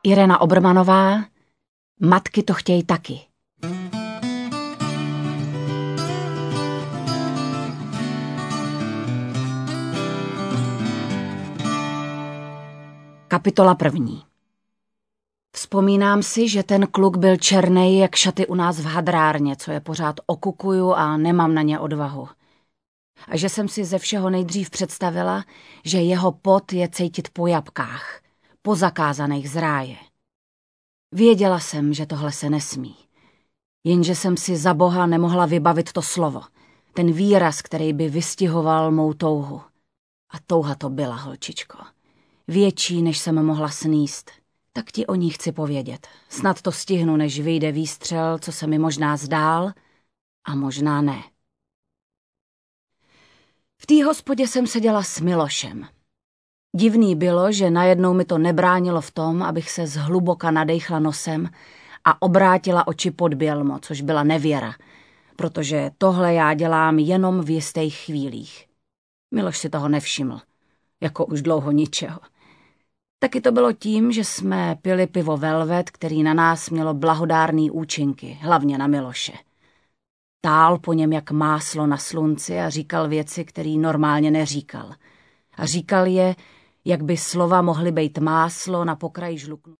Irena Obermanová, Matky to chtějí taky. Kapitola 1. Vzpomínám si, že ten kluk byl černej jak šaty u nás v hadrárně, co je pořád okukuju a nemám na ně odvahu. A že jsem si ze všeho nejdřív představila, že jeho pot je cejtit po jabkách, po zakázaných z ráje. Věděla jsem, že tohle se nesmí. Jenže jsem si za boha nemohla vybavit to slovo, ten výraz, který by vystihoval mou touhu. A touha to byla, holčičko. Větší, než jsem mohla sníst. Tak ti o ní chci povědět. Snad to stihnu, než vyjde výstřel, co se mi možná zdál, a možná ne. V té hospodě jsem seděla s Milošem. Divný bylo, že najednou mi to nebránilo v tom, abych se zhluboka nadechla nosem a obrátila oči pod bělmo, což byla nevěra, protože tohle já dělám jenom v jistých chvílích. Miloš si toho nevšiml, jako už dlouho ničeho. Taky to bylo tím, že jsme pili pivo Velvet, který na nás mělo blahodárný účinky, hlavně na Miloše. Tál po něm jak máslo na slunci a říkal věci, který normálně neříkal. A říkal je, jak by slova mohly být máslo na pokraji žluknu.